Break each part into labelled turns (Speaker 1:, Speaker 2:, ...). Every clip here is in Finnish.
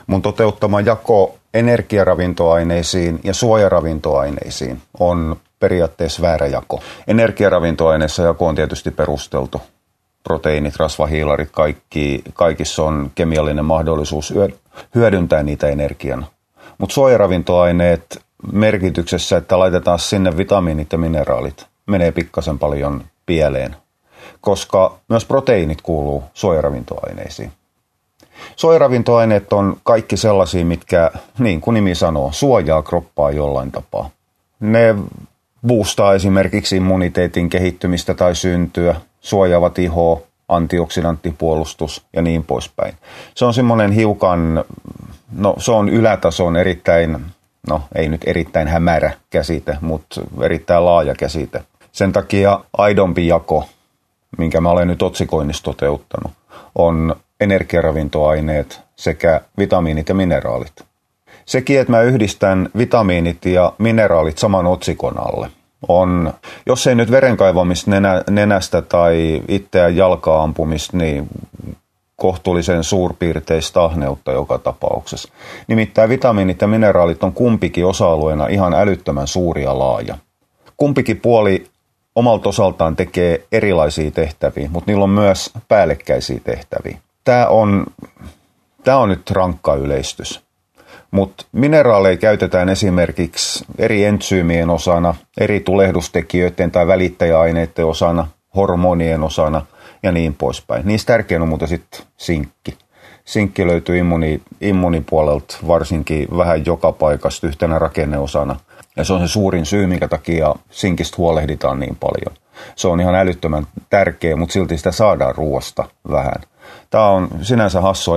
Speaker 1: Mun toteuttama jako energiaravintoaineisiin ja suojaravintoaineisiin on periaatteessa väärä jako. Energiaravintoaineissa jako on tietysti perusteltu. Proteiinit, rasvahiilarit, kaikissa on kemiallinen mahdollisuus hyödyntää niitä energiana. Mutta suojaravintoaineet merkityksessä, että laitetaan sinne vitamiinit ja mineraalit, menee pikkasen paljon pieleen, koska myös proteiinit kuuluu suojaravintoaineisiin. Suojaravintoaineet on kaikki sellaisia, mitkä, niin kuin nimi sanoo, suojaa kroppaa jollain tapaa. Ne boostaa esimerkiksi immuniteetin kehittymistä tai syntyä, suojaavat ihoa, antioksidanttipuolustus ja niin poispäin. Se on semmoinen hiukan, se on ylätason erittäin, ei nyt erittäin hämärä käsite, mutta erittäin laaja käsite. Sen takia aidompi jako, minkä mä olen nyt otsikoinnissa toteuttanut, on energiaravintoaineet sekä vitamiinit ja mineraalit. Sekin, että mä yhdistän vitamiinit ja mineraalit saman otsikon alle, on, jos ei nyt verenkaivamista nenästä tai itseään jalkaa ampumista, niin kohtuullisen suurpiirteistä ahneutta joka tapauksessa. Nimittäin vitamiinit ja mineraalit on kumpikin osa-alueena ihan älyttömän suuri ja laaja. Kumpikin puoli omalta osaltaan tekee erilaisia tehtäviä, mutta niillä on myös päällekkäisiä tehtäviä. Tämä on nyt rankka yleistys. Mutta mineraaleja käytetään esimerkiksi eri entsyymien osana, eri tulehdustekijöiden tai välittäjäaineiden osana, hormonien osana ja niin poispäin. Niistä tärkein on muuten sitten sinkki. Sinkki löytyy immunipuolelta varsinkin vähän joka paikasta yhtenä rakenneosana. Ja se on se suurin syy, minkä takia sinkistä huolehditaan niin paljon. Se on ihan älyttömän tärkeä, mutta silti sitä saadaan ruoasta vähän. Tämä on sinänsä hassu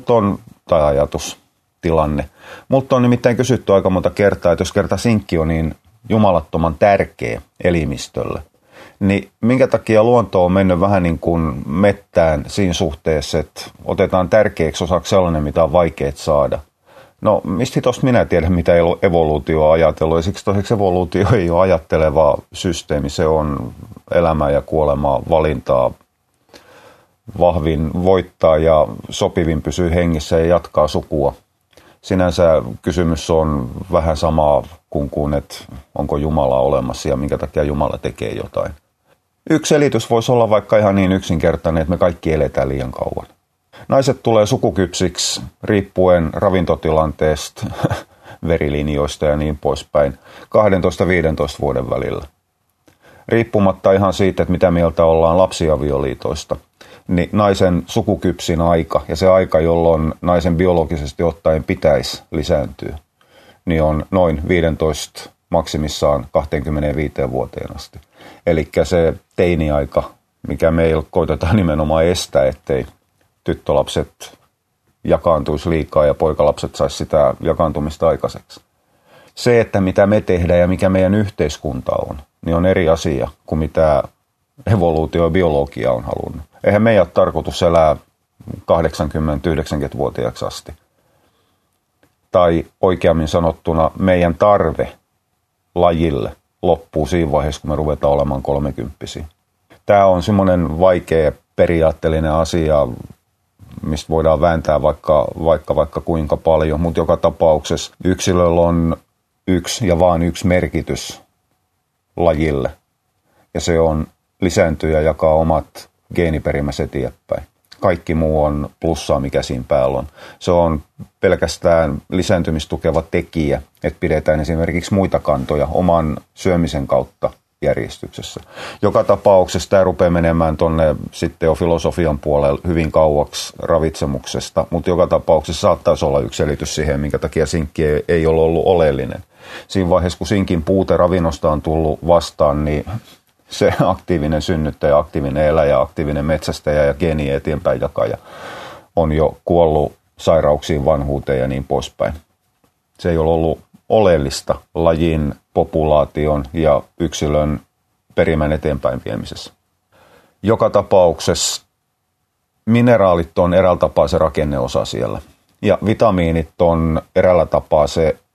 Speaker 1: tilanne. Multa on nimittäin kysytty aika monta kertaa, että jos kerta sinkki on niin jumalattoman tärkeä elimistölle, niin minkä takia luonto on mennyt vähän niin kuin mettään siinä suhteessa, että otetaan tärkeäksi osaksi sellainen, mitä on vaikea saada. No, mistä tuosta minä tiedän, mitä evoluutio on ajatellut, ja siksi toiseksi evoluutio ei ole ajatteleva systeemi, se on elämää ja kuolemaa valintaa. Vahvin voittaa ja sopivin pysyy hengissä ja jatkaa sukua. Sinänsä kysymys on vähän samaa kuin että onko Jumala olemassa ja minkä takia Jumala tekee jotain. Yksi selitys voisi olla vaikka ihan niin yksinkertainen, että me kaikki eletään liian kauan. Naiset tulee sukukypsiksi riippuen ravintotilanteesta, verilinjoista ja niin poispäin 12-15 vuoden välillä. Riippumatta ihan siitä, että mitä mieltä ollaan lapsiavioliitoista, niin naisen sukukypsin aika ja se aika, jolloin naisen biologisesti ottaen pitäisi lisääntyä, niin on noin 15 maksimissaan 25 vuoteen asti. Eli se teiniaika, mikä meillä koitetaan nimenomaan estää, ettei tyttölapset jakaantuisi liikaa ja poikalapset saisi sitä jakaantumista aikaiseksi. Se, että mitä me tehdään ja mikä meidän yhteiskunta on, niin on eri asia kuin mitä evoluutio ja biologia on halunnut. Eihän meidän ole tarkoitus elää 80-90-vuotiaaksi asti. Tai oikeammin sanottuna meidän tarve lajille loppuu siinä vaiheessa, kun me ruvetaan olemaan 30-vuotiaita. Tämä on semmoinen vaikea periaatteellinen asia, mistä voidaan vääntää vaikka kuinka paljon, mutta joka tapauksessa yksilöllä on yksi ja vain yksi merkitys lajille. Ja se on lisääntyä ja jakaa omat geeniperimänsä eteenpäin. Kaikki muu on plussaa, mikä siinä päällä on. Se on pelkästään lisääntymistä tekijä, että pidetään esimerkiksi muita kantoja oman syömisen kautta järjestyksessä. Joka tapauksessa tämä rupeaa menemään tuonne sitten jo filosofian puolelle hyvin kauaksi ravitsemuksesta, mutta joka tapauksessa saattaisi olla yksi selitys siihen, minkä takia sinkki ei ole ollut oleellinen. Siinä vaiheessa, kun sinkin puute ravinnosta on tullut vastaan, niin se aktiivinen synnyttäjä, aktiivinen eläjä, aktiivinen metsästäjä ja geenien eteenpäin jakaja on jo kuollut sairauksiin, vanhuuteen ja niin poispäin. Se ei ole ollut oleellista lajin, populaation ja yksilön perimän eteenpäin viemisessä. Joka tapauksessa mineraalit on eräällä tapaa se rakenneosa siellä. Ja vitamiinit on eräällä tapaa se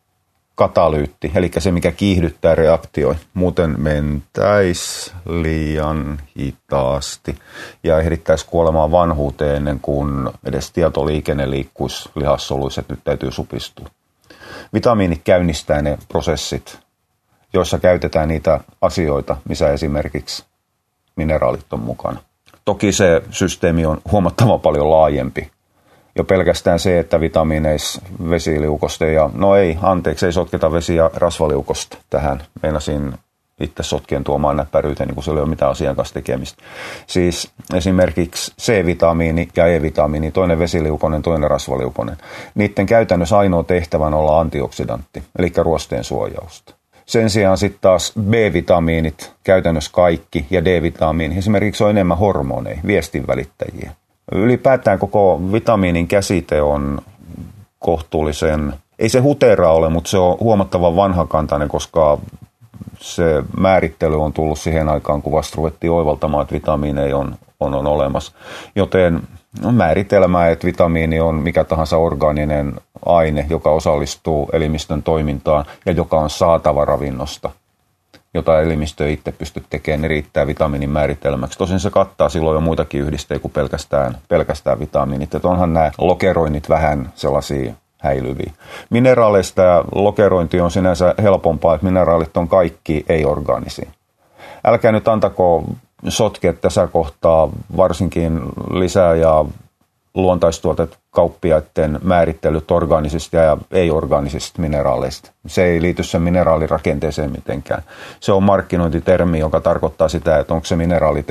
Speaker 1: katalyytti, eli se mikä kiihdyttää reaktioita. Muuten mentäisi liian hitaasti ja ehdittäisi kuolemaan vanhuuteen ennen kuin edes tietoliikenne liikkuisi lihassoluissa, että nyt täytyy supistua. Vitamiinit käynnistää ne prosessit, joissa käytetään niitä asioita, missä esimerkiksi mineraalit on mukana. Toki se systeemi on huomattavan paljon laajempi. Jo pelkästään se, että vitamiineissa vesiliukosta ei sotketa vesi- ja rasvaliukosta tähän. Meinasin itse sotkien tuomaan näppäryyteen, niin kun se ei ole mitään asian kanssa tekemistä. Siis esimerkiksi C-vitamiini ja E-vitamiini, toinen vesiliukonen, toinen rasvaliukonen. Niiden käytännössä ainoa tehtävä on olla antioksidantti, eli ruosteen suojausta. Sen sijaan sitten taas B-vitamiinit, käytännössä kaikki, ja D-vitamiini esimerkiksi on enemmän hormoneja, viestinvälittäjiä. Ylipäätään koko vitamiinin käsite on kohtuullisen, ei se hutera ole, mutta se on huomattavan vanhakantainen, koska se määrittely on tullut siihen aikaan, kun vasta ruvettiin oivaltamaan, että vitamiineja on olemassa. Joten määritelmää, että vitamiini on mikä tahansa orgaaninen aine, joka osallistuu elimistön toimintaan ja joka on saatava ravinnosta, jota elimistö ei itse pysty tekemään, niin riittää vitamiinin määritelmäksi. Tosin se kattaa silloin jo muitakin yhdisteitä kuin pelkästään vitamiinit. Että onhan nämä lokeroinnit vähän sellaisia häilyviä. Mineraaleista ja lokerointi on sinänsä helpompaa, että mineraalit on kaikki ei-orgaanisia. Älkää nyt antako sotkea tässä kohtaa varsinkin lisää ja luontaistuotet kauppiaiden määrittelyt orgaanisista ja ei-orgaanisista mineraaleista. Se ei liity sen mineraalirakenteeseen mitenkään. Se on markkinointitermi, joka tarkoittaa sitä, että onko se mineraali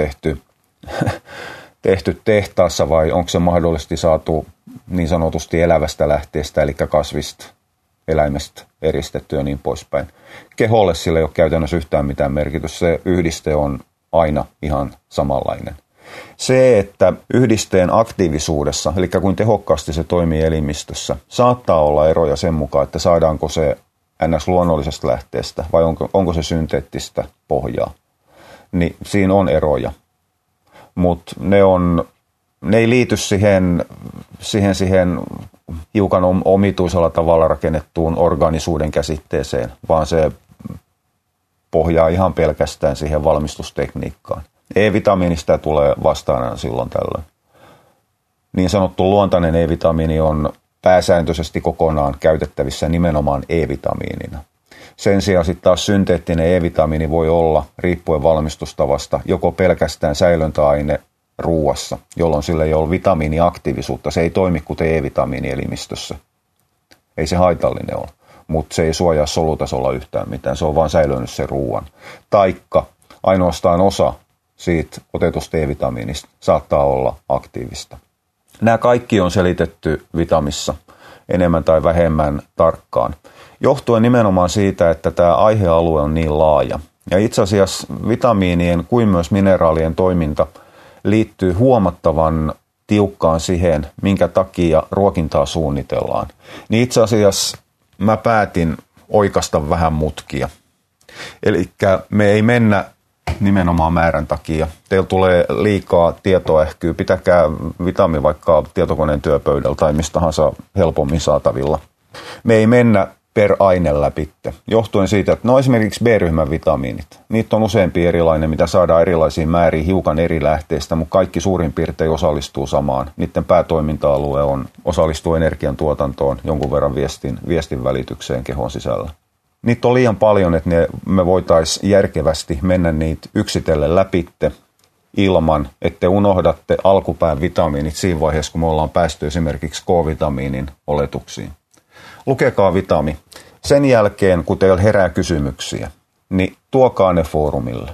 Speaker 1: tehty tehtaassa vai onko se mahdollisesti saatu niin sanotusti elävästä lähteestä, eli kasvista, eläimestä eristetty ja niin poispäin. Keholle sillä ei ole käytännössä yhtään mitään merkitystä. Se yhdiste on aina ihan samanlainen. Se, että yhdisteen aktiivisuudessa, eli kuin tehokkaasti se toimii elimistössä, saattaa olla eroja sen mukaan, että saadaanko se ns. Luonnollisesta lähteestä vai onko se synteettistä pohjaa. Niin siinä on eroja, mutta ne ei liity siihen hiukan omituisella tavalla rakennettuun orgaanisuuden käsitteeseen, vaan se pohjaa ihan pelkästään siihen valmistustekniikkaan. E-vitamiinista tulee vastaan silloin tällöin. Niin sanottu luontainen E-vitamiini on pääsääntöisesti kokonaan käytettävissä nimenomaan E-vitamiinina. Sen sijaan sitten taas synteettinen E-vitamiini voi olla, riippuen valmistustavasta, joko pelkästään säilöntäaine ruuassa, jolloin sillä ei ole vitamiiniaktiivisuutta. Se ei toimi kuten E-vitamiini elimistössä. Ei se haitallinen ole, mutta se ei suojaa solutasolla yhtään mitään. Se on vaan säilönyt sen ruuan. Taikka ainoastaan osa siitä otetusta E-vitamiinista saattaa olla aktiivista. Nämä kaikki on selitetty Vitamissa enemmän tai vähemmän tarkkaan, johtuen nimenomaan siitä, että tämä aihealue on niin laaja. Ja itse asiassa vitamiinien kuin myös mineraalien toiminta liittyy huomattavan tiukkaan siihen, minkä takia ruokintaa suunnitellaan. Niin itse asiassa mä päätin oikaista vähän mutkia. Eli me ei mennä nimenomaan määrän takia. Teillä tulee liikaa tietoähkyä. Pitäkää vitamiini vaikka tietokoneen työpöydällä tai mistä tahansa helpommin saatavilla. Me ei mennä per aine läpi, johtuen siitä, että esimerkiksi B-ryhmän vitamiinit. Niitä on useampi erilainen, mitä saadaan erilaisiin määriin hiukan eri lähteistä, mutta kaikki suurin piirtein osallistuu samaan. Niiden päätoiminta-alue osallistuu energiantuotantoon, jonkun verran viestin välitykseen kehon sisällä. Niitä on liian paljon, että me voitaisiin järkevästi mennä niitä yksitellen läpitte ilman, että te unohdatte alkupään vitamiinit siinä vaiheessa, kun me ollaan päästy esimerkiksi K-vitamiinin oletuksiin. Lukekaa vitami. Sen jälkeen, kun teillä herää kysymyksiä, niin tuokaa ne foorumille.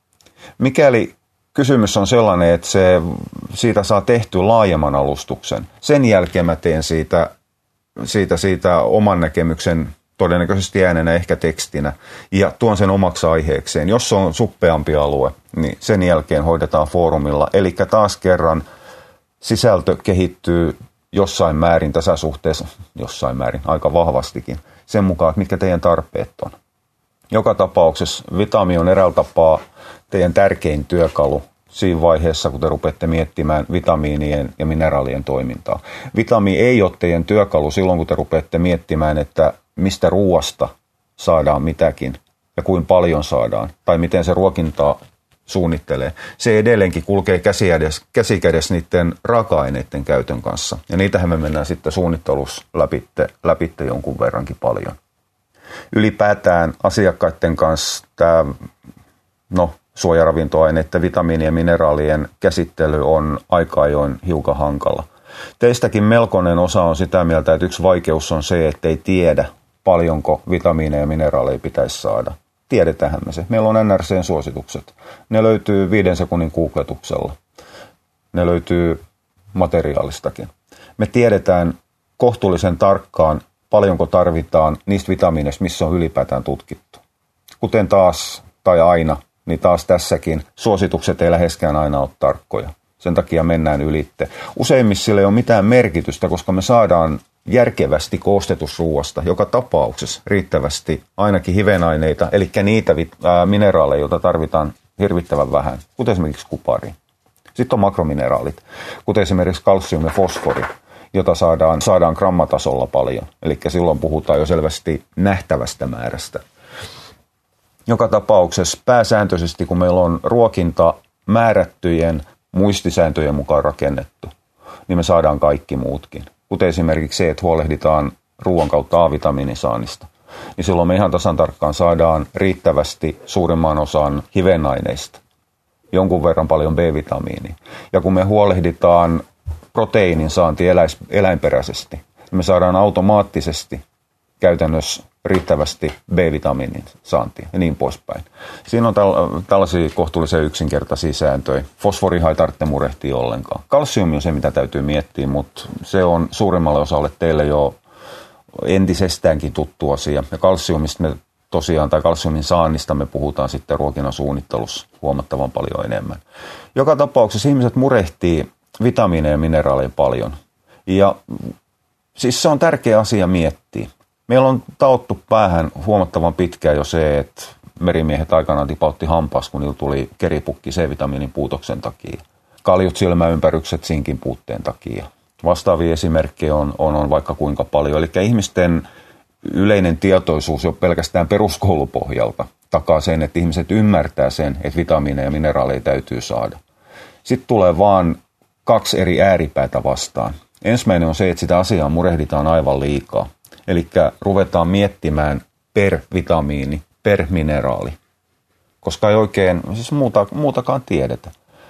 Speaker 1: Mikäli kysymys on sellainen, että siitä saa tehty laajemman alustuksen, sen jälkeen mä teen siitä oman näkemyksen todennäköisesti äänenä, ehkä tekstinä, ja tuon sen omaksi aiheekseen. Jos on suppeampi alue, niin sen jälkeen hoidetaan foorumilla. Eli taas kerran sisältö kehittyy jossain määrin tässä suhteessa, aika vahvastikin, sen mukaan, että mitkä teidän tarpeet on. Joka tapauksessa vitami on eräällä tapaa teidän tärkein työkalu siinä vaiheessa, kun te rupeatte miettimään vitamiinien ja mineraalien toimintaa. Vitami ei ole teidän työkalu silloin, kun te rupeatte miettimään, että mistä ruuasta saadaan mitäkin ja kuinka paljon saadaan, tai miten se ruokintaa suunnittelee, se edelleenkin kulkee käsikädessä niiden raaka-aineiden käytön kanssa. Ja niitähän me mennään sitten suunnittelussa läpitte jonkun verrankin paljon. Ylipäätään asiakkaiden kanssa tämä suojaravintoaineiden, vitamiinien ja mineraalien käsittely on aika ajoin hiukan hankala. Teistäkin melkoinen osa on sitä mieltä, että yksi vaikeus on se, että ei tiedä, paljonko vitamiineja ja mineraaleja pitäisi saada. Tiedetäänhän me se. Meillä on NRC:n suositukset. Ne löytyy 5 sekunnin googletuksella. Ne löytyy materiaalistakin. Me tiedetään kohtuullisen tarkkaan, paljonko tarvitaan niistä vitamiineista, missä on ylipäätään tutkittu. Kuten taas, tai aina, niin taas tässäkin suositukset ei läheskään aina ole tarkkoja. Sen takia mennään ylitte. Useimmissa sillä ei ole mitään merkitystä, koska me saadaan järkevästi koostetusruuasta joka tapauksessa riittävästi ainakin hivenaineita, eli niitä mineraaleja, joita tarvitaan hirvittävän vähän, kuten esimerkiksi kupari. Sitten on makromineraalit, kuten esimerkiksi kalsium ja fosfori, jota saadaan grammatasolla paljon, eli silloin puhutaan jo selvästi nähtävästä määrästä. Joka tapauksessa pääsääntöisesti, kun meillä on ruokinta määrättyjen muistisääntöjen mukaan rakennettu, niin me saadaan kaikki muutkin. Kuten esimerkiksi se, että huolehditaan ruoan kautta A-vitamiinisaannista, niin silloin me ihan tasan tarkkaan saadaan riittävästi suurimman osan hivenaineista, jonkun verran paljon B-vitamiinia. Ja kun me huolehditaan proteiinin saanti eläinperäisesti, niin me saadaan automaattisesti käytännössä riittävästi B-vitamiinin saantia ja niin poispäin. Siinä on tällaisia kohtuullisen yksinkertaisia sääntöjä. Fosforihan ei tarvitse murehtia ollenkaan. Kalsiumi on se, mitä täytyy miettiä, mutta se on suurimmalle osalle teille jo entisestäänkin tuttu asia. Ja kalsiumista me tosiaan, tai kalsiumin saannista me puhutaan sitten ruokinnan suunnittelussa huomattavan paljon enemmän. Joka tapauksessa ihmiset murehtii vitamiineja ja mineraaleja paljon. Ja siis se on tärkeä asia miettiä. Meillä on taottu päähän huomattavan pitkään jo se, että merimiehet aikanaan tipautti hampaas, kun niillä tuli keripukki C-vitamiinin puutoksen takia. Kaljut silmäympärykset sinkin puutteen takia. Vastaavia esimerkkejä on vaikka kuinka paljon. Eli ihmisten yleinen tietoisuus jo pelkästään peruskoulupohjalta takaa sen, että ihmiset ymmärtää sen, että vitamiineja ja mineraaleja täytyy saada. Sitten tulee vaan 2 eri ääripäätä vastaan. Ensimmäinen on se, että sitä asiaa murehditaan aivan liikaa. Eli ruvetaan miettimään per vitamiini, per mineraali, koska ei oikein siis muutakaan tiedetä.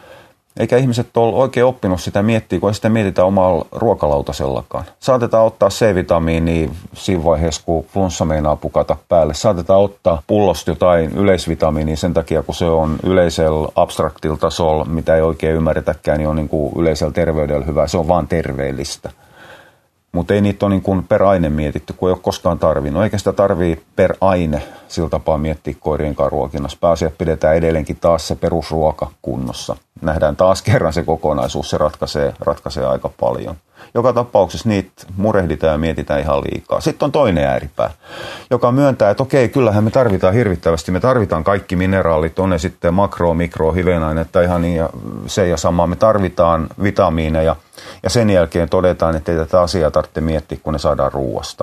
Speaker 1: Eikä ihmiset ole oikein oppinut sitä miettiä, kun ei sitä mietitään omalla ruokalautasellakaan. Saatetaan ottaa C-vitamiinia siinä vaiheessa, kun flunssa meinaa pukata päälle. Saatetaan ottaa pullosta jotain yleisvitamiinia sen takia, kun se on yleisellä abstraktilla tasolla, mitä ei oikein ymmärretäkään, niin on niin kuin yleisellä terveydellä hyvä. Se on vaan terveellistä. Mutta ei niitä ole niin kuin per aine mietitty, kun ei ole koskaan tarvinnut. Eikä sitä tarvii per aine sillä tapaa miettiä koirien kanssa ruokinnassa. Pääasiat pidetään edelleenkin taas se perusruoka kunnossa. Nähdään taas kerran se kokonaisuus, se ratkaisee aika paljon. Joka tapauksessa niitä murehditaan ja mietitään ihan liikaa. Sitten on toinen ääripää, joka myöntää, että okei, kyllähän me tarvitaan hirvittävästi. Me tarvitaan kaikki mineraalit, on ne sitten makro, mikro, hivenainetta, ihan niin ja se ja sama. Me tarvitaan vitamiineja ja sen jälkeen todetaan, että ei tätä asiaa tarvitse miettiä, kun ne saadaan ruuasta.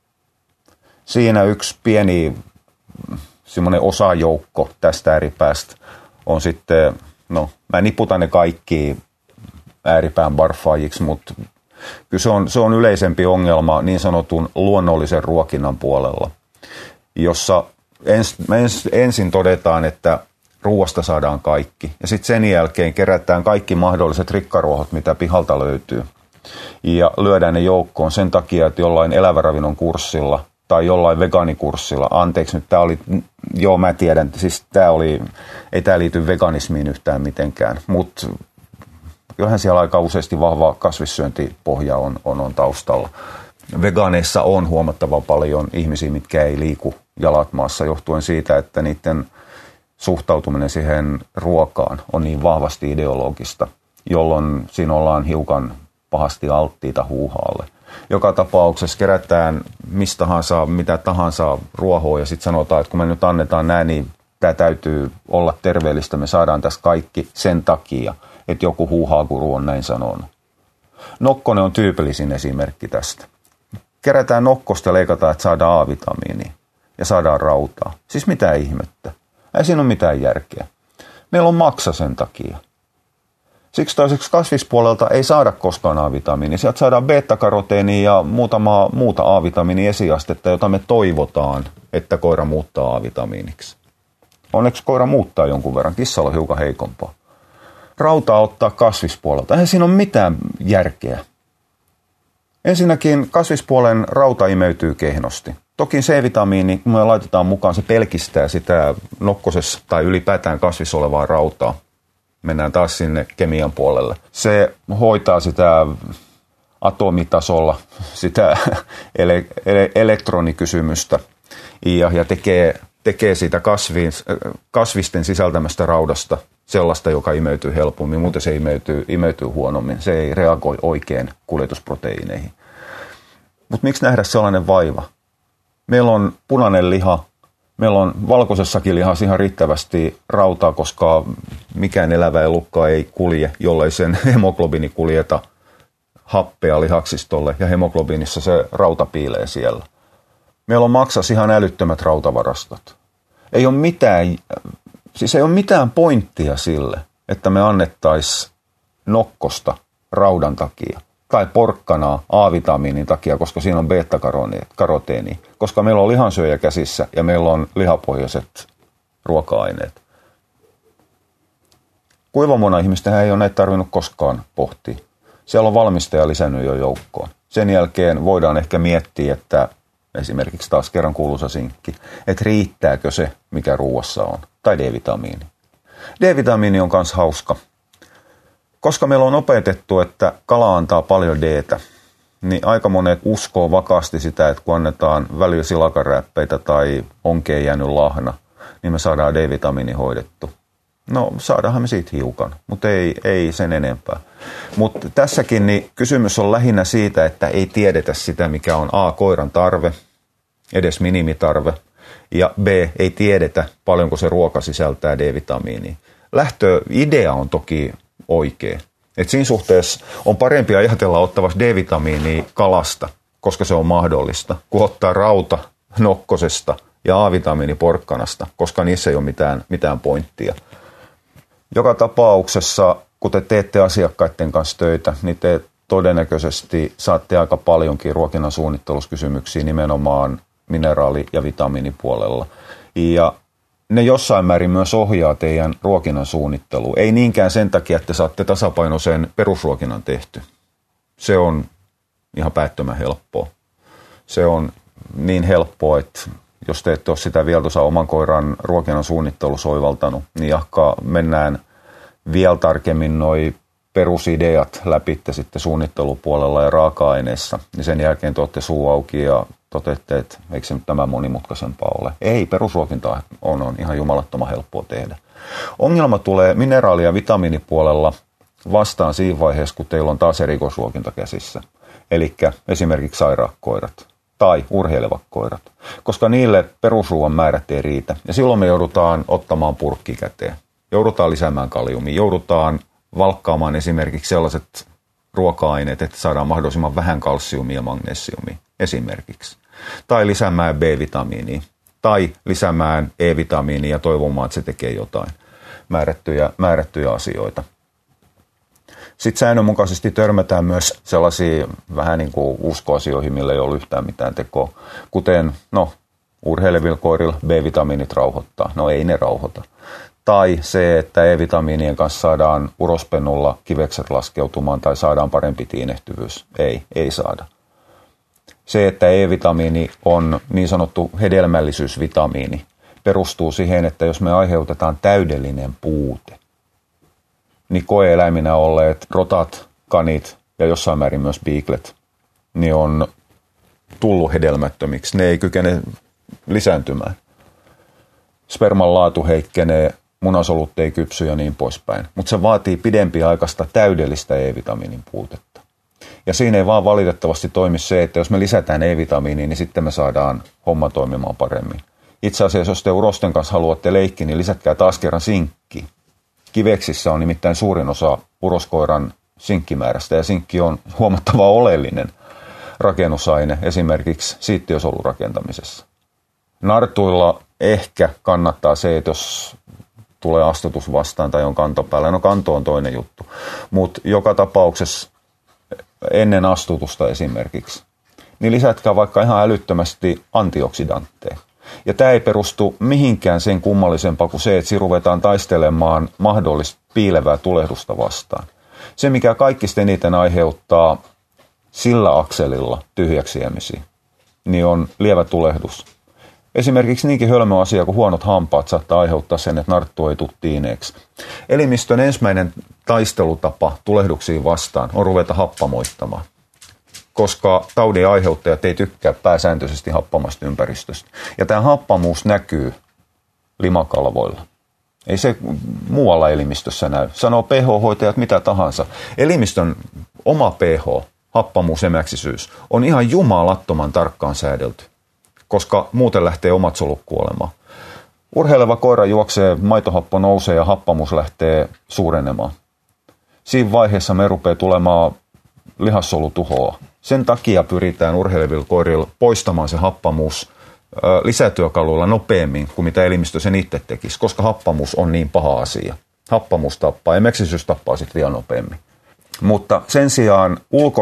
Speaker 1: Siinä yksi pieni semmoinen osajoukko tästä ääripäästä on sitten, mä niputan ne kaikki ääripään barfaajiksi, mutta kyllä se on yleisempi ongelma niin sanotun luonnollisen ruokinnan puolella, jossa ensin todetaan, että ruoasta saadaan kaikki. Ja sitten sen jälkeen kerätään kaikki mahdolliset rikkaruohot, mitä pihalta löytyy. Ja lyödään ne joukkoon sen takia, että jollain eläväravinnon kurssilla tai jollain vegaanikurssilla, anteeksi nyt tämä oli, joo mä tiedän, siis ei tämä liity veganismiin yhtään mitenkään, mutta kyllähän siellä aika useasti vahva kasvissyöntipohja on taustalla. Vegaaneissa on huomattavan paljon ihmisiä, mitkä ei liiku jalat maassa johtuen siitä, että niiden suhtautuminen siihen ruokaan on niin vahvasti ideologista, jolloin siinä ollaan hiukan pahasti alttiita huuhaalle. Joka tapauksessa kerätään mistä tahansa, mitä tahansa ruohoa ja sitten sanotaan, että kun me nyt annetaan näin, niin tämä täytyy olla terveellistä, me saadaan tässä kaikki sen takia, että joku huuhaakuru on näin sanonut. Nokkonen on tyypillisin esimerkki tästä. kerätään nokkosta ja leikataan, että saadaan A-vitamiinia ja saadaan rautaa. Siis mitä ihmettä. Ei siinä ole mitään järkeä. Meillä on maksa sen takia. Siksi toiseksi kasvispuolelta ei saada koskaan A-vitamiinia. Sieltä saadaan beta-karoteenia ja muutama muuta A-vitamiini esiastetta, jota me toivotaan, että koira muuttaa A-vitamiiniksi. Onneksi koira muuttaa jonkun verran. Kissalla on hiukan heikompaa. Rautaa ottaa kasvispuolelta. Eihän siinä ole mitään järkeä. Ensinnäkin kasvispuolen rauta imeytyy kehnosti. Toki C-vitamiini, kun me laitetaan mukaan, se pelkistää sitä nokkosessa tai ylipäätään kasvissa olevaa rautaa. Mennään taas sinne kemian puolelle. Se hoitaa sitä atomitasolla, sitä elektronikysymystä ja tekee siitä kasvisten sisältämästä raudasta sellaista, joka imeytyy helpommin, muuten se imeytyy huonommin. Se ei reagoi oikein kuljetusproteiineihin. Mutta miksi nähdä sellainen vaiva? Meillä on punainen liha, meillä on valkoisessakin lihassa ihan riittävästi rautaa, koska mikään elävä elukka ei kulje, jollei sen hemoglobiini kuljeta happea lihaksistolle ja hemoglobiinissa se rauta piilee siellä. Meillä on maksas ihan älyttömät rautavarastot. Ei ole mitään pointtia sille, että me annettaisiin nokkosta raudan takia tai porkkanaa A-vitamiinin takia, koska siinä on beta-karoteeni, koska meillä on lihansyöjä käsissä ja meillä on lihapohjaiset ruoka-aineet. Kuivamuona-ihmistähän ei ole näitä tarvinnut koskaan pohtia. Siellä on valmistaja lisännyt jo joukkoon. Sen jälkeen voidaan ehkä miettiä, että esimerkiksi taas kerran kuuluisa sinkki, että riittääkö se, mikä ruuassa on, tai D-vitamiini. D-vitamiini on myös hauska. Koska meillä on opetettu, että kala antaa paljon D-tä, niin aika monet uskoo vakaasti sitä, että kun annetaan välillä silakaräppeitä tai onkeen jäänyt lahna, niin me saadaan D-vitamiini hoidettu. No saadaanhan me siitä hiukan, mutta ei sen enempää. Mutta tässäkin niin kysymys on lähinnä siitä, että ei tiedetä sitä, mikä on A, koiran tarve, edes minimitarve, ja B, ei tiedetä paljonko se ruoka sisältää D-vitamiinia. Lähtöidea on toki oikea. Et siinä suhteessa on parempi ajatella ottavasti D-vitamiinia kalasta, koska se on mahdollista, kuin ottaa rauta nokkosesta ja A-vitamiini porkkanasta, koska niissä ei ole mitään pointtia. Joka tapauksessa, kun te teette asiakkaiden kanssa töitä, niin te todennäköisesti saatte aika paljonkin ruokinnan suunnitteluskysymyksiä nimenomaan mineraali- ja vitamiinipuolella. Ja ne jossain määrin myös ohjaa teidän ruokinnan suunnittelua. Ei niinkään sen takia, että te saatte tasapainoisen perusruokinnan tehty. Se on ihan päättömän helppoa. Se on niin helppoa, että jos te ette ole sitä vielä tuossa oman koiran ruokinnan suunnittelussa oivaltanut, niin jahka mennään vielä tarkemmin noi perusideat läpi sitten suunnittelupuolella ja raaka-aineissa, niin sen jälkeen te olette suu auki ja toteatte, että eikö se nyt tämän monimutkaisempaa ole. Ei, perusruokinta on ihan jumalattoman helppoa tehdä. Ongelma tulee mineraali- ja vitamiinipuolella vastaan siinä vaiheessa, kun teillä on taas erikoisruokinta käsissä. Eli esimerkiksi sairaat koirat tai urheilevat koirat, koska niille perusruoan määrät ei riitä. Ja silloin me joudutaan ottamaan purkki käteen. Joudutaan lisäämään kaliumia, joudutaan valkkaamaan esimerkiksi sellaiset ruoka-aineet, että saadaan mahdollisimman vähän kalsiumia ja magnesiumia esimerkiksi. Tai lisäämään B-vitamiinia, tai lisäämään E-vitamiinia ja toivomaan, että se tekee jotain määrättyjä asioita. Sitten säännönmukaisesti törmätään myös sellaisia vähän niin kuin uskoasioihin, millä ei ole yhtään mitään tekoa, kuten urheilevilla koirilla B-vitamiinit rauhoittaa. No ei ne rauhoita. Tai se, että E-vitamiinien kanssa saadaan urospennulla kivekset laskeutumaan tai saadaan parempi tiinehtyvyys. Ei saada. Se, että E-vitamiini on niin sanottu hedelmällisyysvitamiini, perustuu siihen, että jos me aiheutetaan täydellinen puute, niin koe-eläiminä olleet rotat, kanit ja jossain määrin myös beaglet, niin on tullut hedelmättömiksi. Ne ei kykene lisääntymään. Sperman laatu heikkenee, munasolut ei kypsy ja niin poispäin. Mutta se vaatii pidempiaikaista täydellistä E-vitamiinin puutetta. Ja siinä ei vaan valitettavasti toimi se, että jos me lisätään E-vitamiiniä, niin sitten me saadaan homma toimimaan paremmin. Itse asiassa, jos te urosten kanssa haluatte leikkiä, niin lisätkää taas kerran sinkki. Kiveksissä on nimittäin suurin osa uroskoiran sinkkimäärästä ja sinkki on huomattavan oleellinen rakennusaine esimerkiksi siittiösolurakentamisessa. Nartuilla ehkä kannattaa se, että jos tulee astutus vastaan tai on kanto päällä. No kanto on toinen juttu, mutta joka tapauksessa ennen astutusta esimerkiksi, niin lisätkää vaikka ihan älyttömästi antioksidantteja. Ja tämä ei perustu mihinkään sen kummallisempaa kuin se, että ruvetaan taistelemaan mahdollista piilevää tulehdusta vastaan. Se, mikä kaikista eniten aiheuttaa sillä akselilla tyhjäksi jäämisiä, niin on lievä tulehdus. Esimerkiksi niinkin hölmö asia kuin huonot hampaat saattaa aiheuttaa sen, että narttu ei tule tiineeksi. Elimistön ensimmäinen taistelutapa tulehduksiin vastaan on ruveta happamoittamaan, koska taudin aiheuttajat ei tykkää pääsääntöisesti happamasta ympäristöstä. Ja tämä happamuus näkyy limakalvoilla. Ei se muualla elimistössä näy. Sanoo pH-hoitajat mitä tahansa. Elimistön oma pH, happamuus, emäksisyys, on ihan jumalattoman tarkkaan säädelty, koska muuten lähtee omat solut kuolemaan. Urheileva koira juoksee, maitohappo nousee ja happamuus lähtee suurenemaan. Siinä vaiheessa me rupeaa tulemaan lihassolutuhoa. Sen takia pyritään urheilevilla koirilla poistamaan se happamuus lisätyökaluilla nopeammin kuin mitä elimistö sen itse tekisi, koska happamuus on niin paha asia. Happamuus tappaa, emäksisyys tappaa sitten vielä nopeammin. Mutta sen sijaan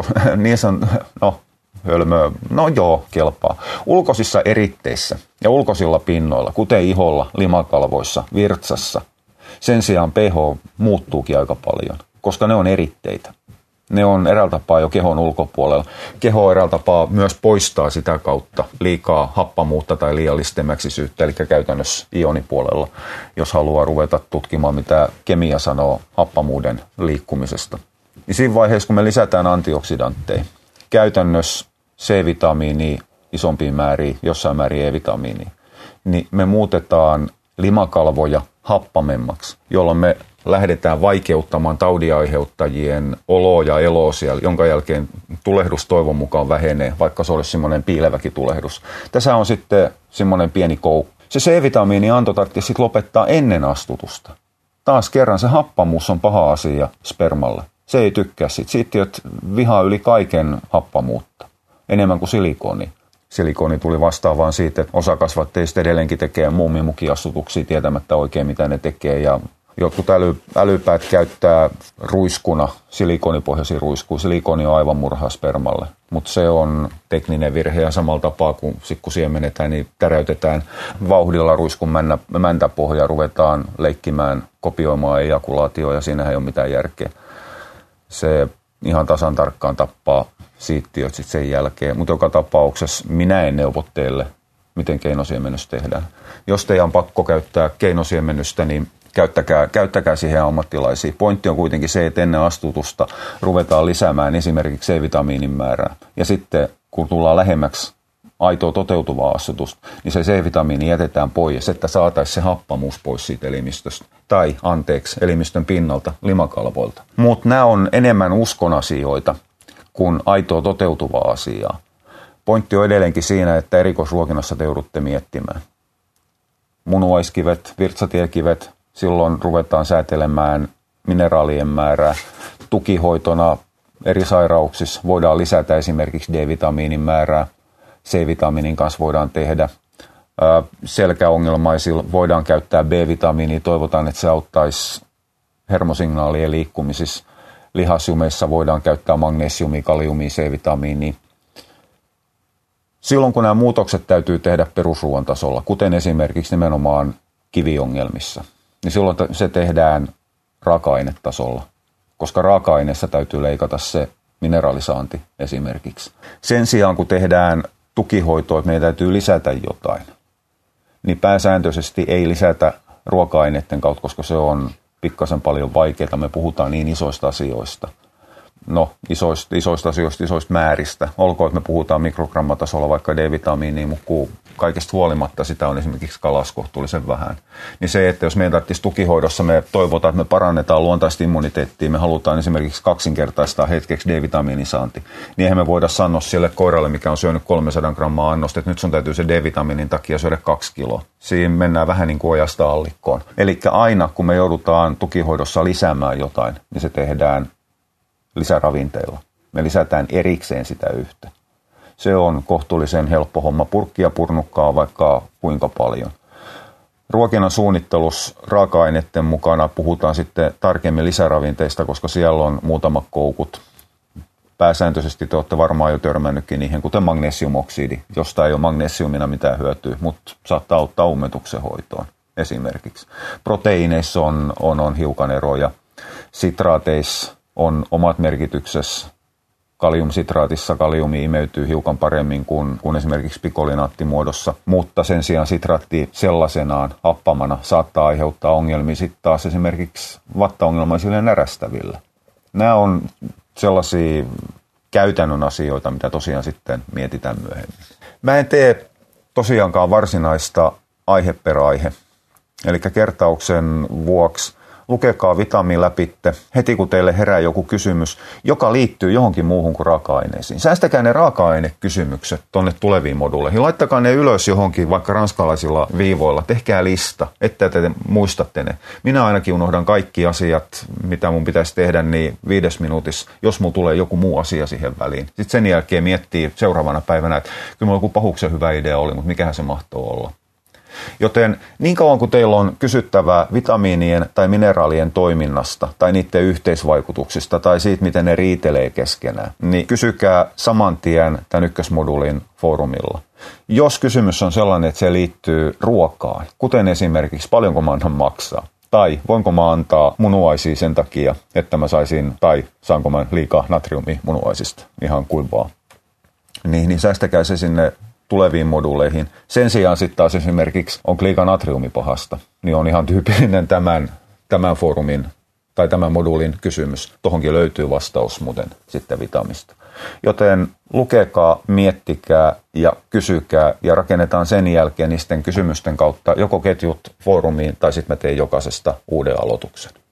Speaker 1: kelpaa. Ulkoisissa eritteissä ja ulkoisilla pinnoilla, kuten iholla, limakalvoissa, virtsassa, sen sijaan pH muuttuukin aika paljon, koska ne on eritteitä. Ne on eräällä tapaa jo kehon ulkopuolella. Keho eräällä tapaa myös poistaa sitä kautta liikaa happamuutta tai liiallista emäksisyyttä, eli käytännössä ionipuolella, jos haluaa ruveta tutkimaan, mitä kemia sanoo happamuuden liikkumisesta. Ja siinä vaiheessa, kun me lisätään antioksidantteja, käytännössä C-vitamiinia isompiin määriin, jossain määrin E-vitamiinia, niin me muutetaan limakalvoja happamemmaksi, jolloin me lähdetään vaikeuttamaan taudinaiheuttajien oloa ja eloa siellä, jonka jälkeen tulehdus toivon mukaan vähenee, vaikka se olisi semmoinen piileväkin tulehdus. Tässä on sitten semmoinen pieni koukku. Se C-vitamiini anto tarvitsisi sitten lopettaa ennen astutusta. Taas kerran se happamuus on paha asia spermalle. Se ei tykkää siitä. Siittiöt vihaa yli kaiken happamuutta, enemmän kuin silikoni. Silikoni tuli vastaan vaan siitä, että osa kasvatteista edelleenkin tekee muumimukiastutuksia tietämättä oikein, mitä ne tekee. Ja jotkut älypäät käyttää ruiskuna silikonipohjaisia ruiskuja. Silikoni on aivan murhaa spermalle, mutta se on tekninen virhe ja samalla tapaa kun siemenetään, niin täräytetään vauhdilla ruiskun mäntäpohjaa ja ruvetaan leikkimään, kopioimaan ejakulaatioon ja siinähän ei ole mitään järkeä. Se ihan tasan tarkkaan tappaa siittiöt sitten sen jälkeen, mutta joka tapauksessa minä en neuvo teille, miten keinosiemennystä tehdään. Jos teidän on pakko käyttää keinosiemennystä, niin käyttäkää siihen ammattilaisia. Pointti on kuitenkin se, että ennen astutusta ruvetaan lisäämään esimerkiksi C-vitamiinin määrää. Ja sitten kun tullaan lähemmäksi aitoa toteutuvaa astutusta, niin se C-vitamiini jätetään pois, että saataisiin se happamuus pois siitä elimistöstä. Elimistön pinnalta, limakalvoilta. Mutta nämä on enemmän uskon asioita kuin aitoa toteutuvaa asiaa. Pointti on edelleenkin siinä, että erikoisruokinnassa te joudutte miettimään. Munuaiskivet, virtsatiekivet, silloin ruvetaan säätelemään mineraalien määrää. Tukihoitona eri sairauksissa voidaan lisätä esimerkiksi D-vitamiinin määrää. C-vitamiinin kanssa voidaan tehdä. Selkäongelmaisilla voidaan käyttää B-vitamiinia. Toivotaan, että se auttaisi hermosignaalien liikkumisissa. Lihasjumeissa voidaan käyttää magnesiumia, kaliumia, C-vitamiinia. Silloin kun nämä muutokset täytyy tehdä perusruoan tasolla, kuten esimerkiksi nimenomaan kiviongelmissa, niin silloin se tehdään raaka-ainetasolla, koska raaka-aineessa täytyy leikata se mineraalisaanti esimerkiksi. Sen sijaan kun tehdään tukihoitoa, että meidän täytyy lisätä jotain, niin pääsääntöisesti ei lisätä ruoka-aineiden kautta, koska se on pikkasen paljon vaikeaa. Me puhutaan niin isoista asioista. No, isoista asioista, isoista määristä. Olkoon, että me puhutaan mikrogrammatasolla vaikka D-vitamiinia, mutta kaikesta huolimatta sitä on esimerkiksi kalassa kohtuullisen vähän. Niin se, että jos meidän tarvitsisi tukihoidossa, me toivotaan, että me parannetaan luontaista immuniteettia, me halutaan esimerkiksi kaksinkertaistaa hetkeksi D-vitamiinin saanti, niin eihän me voida sanoa sille koiralle, mikä on syönyt 300 grammaa annosta, että nyt sun täytyy se D-vitamiinin takia syödä 2 kiloa. Siinä mennään vähän niin kuin ojasta allikkoon. Eli aina, kun me joudutaan tukihoidossa lisäämään jotain, niin se tehdään lisäravinteilla. Me lisätään erikseen sitä yhtä. Se on kohtuullisen helppo homma. Purkkia purnukkaa vaikka kuinka paljon. Ruokinnan suunnittelussa raaka-aineiden mukana puhutaan sitten tarkemmin lisäravinteista, koska siellä on muutama koukut. Pääsääntöisesti te olette varmaan jo törmännytkin niihin, kuten magnesiumoksidi, josta ei ole magnesiumina mitään hyötyä, mutta saattaa auttaa ummetuksen hoitoon esimerkiksi. Proteiineissa on hiukan eroja. Sitraateissa on omat merkityksessä. Kaliumsitraatissa kaliumi imeytyy hiukan paremmin kuin esimerkiksi pikolinaattimuodossa, mutta sen sijaan sitraatti sellaisenaan happamana saattaa aiheuttaa ongelmia sitten taas esimerkiksi vattaongelmaisille närästäville. Nämä on sellaisia käytännön asioita, mitä tosiaan sitten mietitään myöhemmin. Mä en tee tosiaankaan varsinaista aihe per aihe, eli kertauksen vuoksi lukekaa vitamiin läpitte heti, kun teille herää joku kysymys, joka liittyy johonkin muuhun kuin raaka-aineisiin. Säästäkää ne raaka-ainekysymykset tonne tuleviin moduuleihin. Laittakaa ne ylös johonkin vaikka ranskalaisilla viivoilla. Tehkää lista, että te muistatte ne. Minä ainakin unohdan kaikki asiat, mitä mun pitäisi tehdä, niin 5 minuutissa, jos mun tulee joku muu asia siihen väliin. Sitten sen jälkeen miettii seuraavana päivänä, että kyllä mulla joku pahuksen hyvä idea oli, mutta mikähän se mahtoo olla. Joten niin kauan kuin teillä on kysyttävää vitamiinien tai mineraalien toiminnasta tai niiden yhteisvaikutuksista tai siitä, miten ne riitelee keskenään, niin kysykää saman tien tämän ykkösmodulin foorumilla. Jos kysymys on sellainen, että se liittyy ruokaan, kuten esimerkiksi paljonko mä annan maksaa, tai voinko mä antaa munuaisia sen takia, että mä saisin, tai saanko mä liikaa natriumia munuaisista, ihan kuin vaan, niin säästäkää se sinne tuleviin moduuleihin. Sen sijaan sitten taas esimerkiksi on liikaa natriumi pahasta, niin on ihan tyypillinen tämän foorumin tai tämän moduulin kysymys. Tuohonkin löytyy vastaus muuten sitten vitamista. Joten lukekaa, miettikää ja kysykää ja rakennetaan sen jälkeen niisten kysymysten kautta joko ketjut foorumiin tai sitten mä teen jokaisesta uuden aloituksen.